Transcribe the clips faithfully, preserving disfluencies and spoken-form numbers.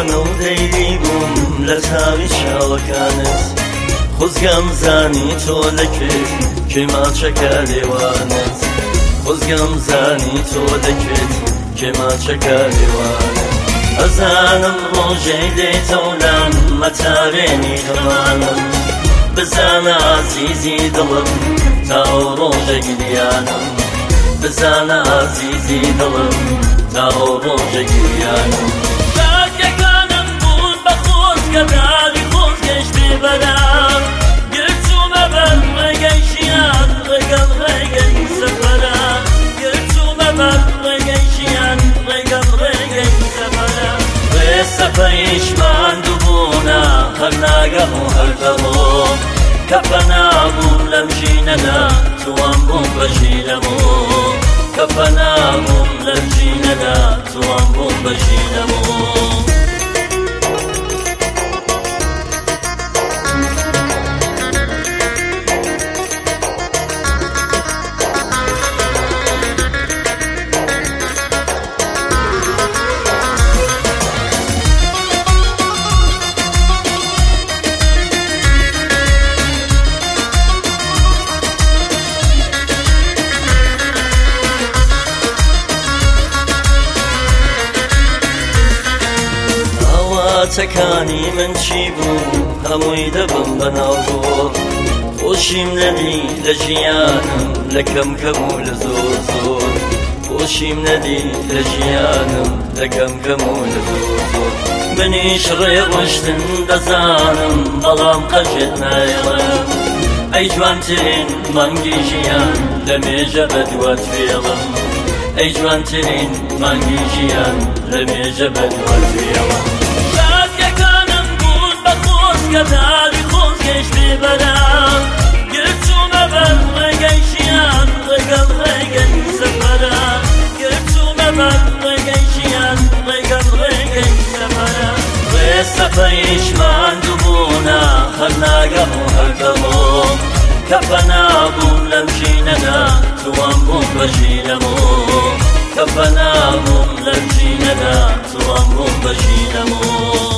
جوانە و دەیری بووم لە چاوی چاوەکانت خۆزگام زانی تۆ دەکرد کێ ماچەکە لێوانت خۆزگام زانی تۆ دەکرد کێ ماچەکە لێوانت ئەزانم ڕۆژەی دێتەوە لام مەتارێنی هەمانم بزانە عەزیزی دڵم تا ئەو ڕۆژە گریانم بزانە عەزیزی دڵم تا ئەو ڕۆژە گریانم شادیەکانم بوون بە خۆزگەداری خۆز گەشتێ بەرام گرچوومە بەر ڕێگەی ژیان ڕێگەڵ ڕێگەی سەفەرە گرچوومە بەر ڕێگەی ژیان ڕێگەڵ ڕێگەی سەفەرە ڕێ سەفەریشمان دووبوونە هەر ناگەم و هەر دەڕۆم کە پەنابووم لەم ژینەدا توام بووم بەشی لەموو کە پەنابووم لەم ژینەدا توام بووم بەشی لەموو چەکانی من چی بوو هەمووی دەبم بەناوبوو خۆشیم نەدی لە ژیانم لە کەم کەم و لە زۆر زۆر خۆشیم نەدی لە ژیانم لە کەم کەم و لە زۆر زۆر منیش ڕێڕۆشتن دەزانم بەڵام قەشت نایڵم ئەی جوانترین مانگی ژیان لە مێژە بەدوات فێڵم ئەی جوانترین مانگی ژیان لە مێژە بەدوات فێڵم شادیەکانم بوون بە خۆزگەداری خۆز گەشتێ بەرام گرچوومە بەر ڕێگەی ژیان ڕێگەڵ ڕێگەی سەفەرە گرچوومە بەر ڕێگەی ژیان ڕێگەڵ ڕێگەی سەفەرە ڕێ سەفەریشمان دووبوونە هەر ناگەم و هەر دەڕۆم کە پەنابووم لەم ژینەدا توام بووم بەشی لەموو کە پەنابووم لەم ژینەدا توام بووم بەشی لەموو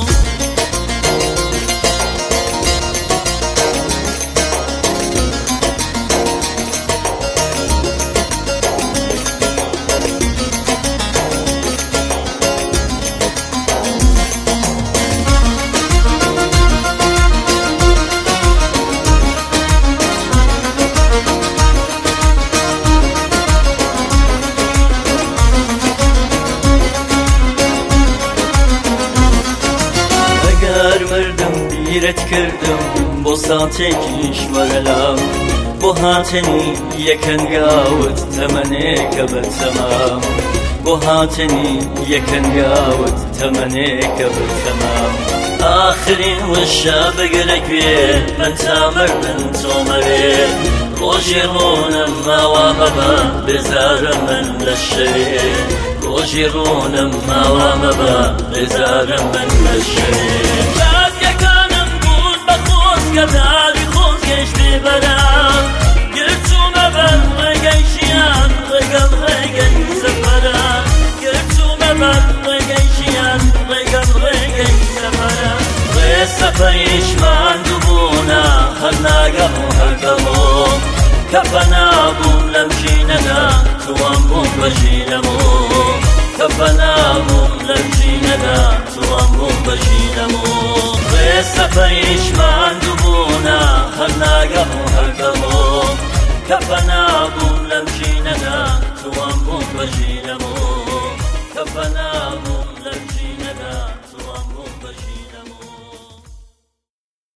مردم بیرت کردم بۆ ساتێکیش وەرەلام بۆ هاتنی یەکەنگاوت تەمەنێکە بەتەمام بۆ هاتنی یەکەنگاوت تەمەنێکە بەتەمام ئاخرین وشە بگرە گوێ من تا مردن تۆمەوێ ڕۆژی ڕوونم ماوا مەبە بێزارە من لە شەوێ ڕۆژی ڕوونم ماوا مەبە بێزارە من لە شەوێ شادیەکانم بوون بە خۆزگەداری خۆز گەشتێ بەرام گرچوومە بەر ڕێگەی ژیان ڕێگەڵ ڕێگەی سەفەرە گرچوومە بەر ڕێگەی ژیان ڕێگەڵ ڕێگەی سەفەرە ڕێ سەفەریشمان دووبوونە هەر ناگەم و هەر دەڕۆم کە پەنابووم لەم ژینەدا توام بووم بەشی لەموو کە پەنابووم لەم ژینەدا توام بووم بەشی لەموو ڕێ سەفەریشمان دووبوونە هەر ناگەم و هەر دەڕۆم کە پەنابووم لەم ژینەدا توام بووم بەشی لەموو کە پەنابووم